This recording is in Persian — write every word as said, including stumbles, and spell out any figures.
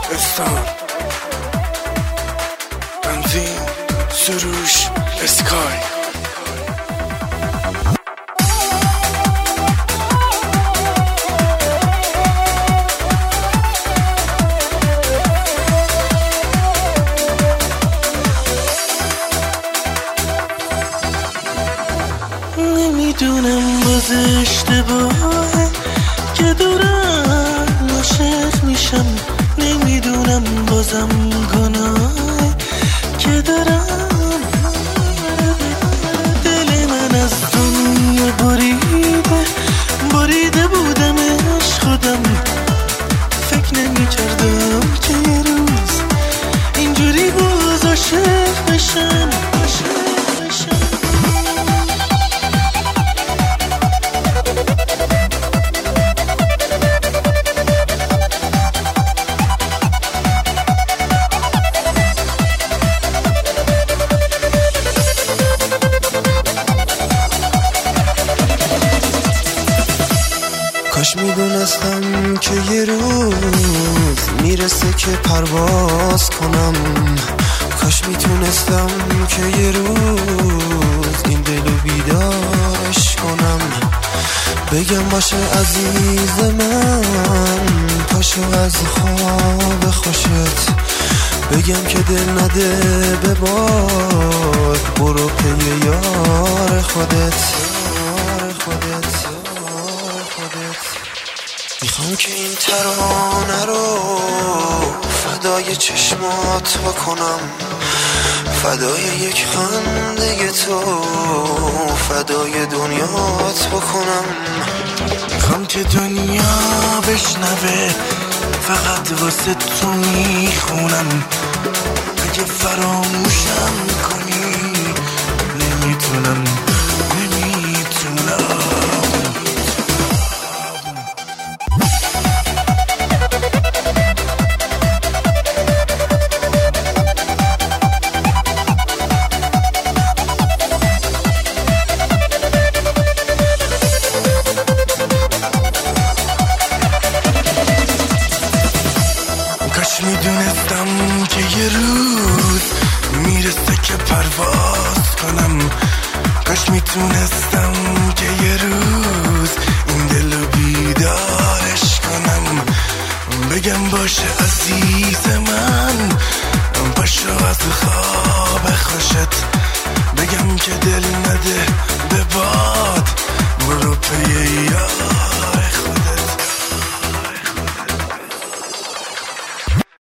استان تنظیم سروش اسکای. نمیدونم باز اشتباهه که دارم عاشق میشم، نمیدونم بازم گناهه که دارم دل من از دنیا بریده بریده بودمش خودم، فکر نمیکردم که یه روز اینجوری باز عاشق بشم. کاش میدونستم که یه روز میرسه که پرواز کنم، کاش میتونستم که یه روز این دلو بیدارش کنم، بگم باشه عزیز من پاشو از خواب خوشت، بگم که دل نده به باد برو پی یار خودت یار خودت میخوام که این ترانه رو فدای چشمات بکنم، فدای یک خنده تو فدای دنیات بکنم، میخوام که دنیا بشنوه فقط واسه تو میخونم، اگه فراموشم کنی نمیتونم نمیتونم کاش میدونستم که یه روز میرسه که پرواز کنم، کاش میتونستم که یه روز